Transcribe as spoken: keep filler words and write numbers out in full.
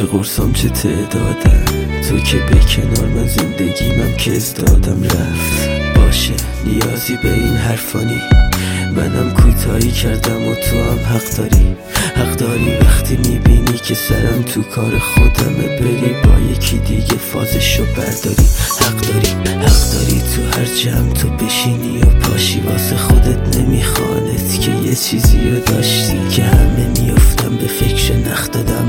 قرصام چه تعدادن، تو که به کنار من زندگیمم کس دادم رفت. باشه نیازی به این حرفانی، منم کوتاهی کردم و تو هم حق داری. حق داری وقتی میبینی که سرم تو کار خودمه بری با یکی دیگه فازشو برداری. حق داری حق داری تو هر جمع تو بشینی و پاشی، واسه خودت نمیخوانت که یه چیزی رو داشتی که همه میافتم به فکر نخ دادم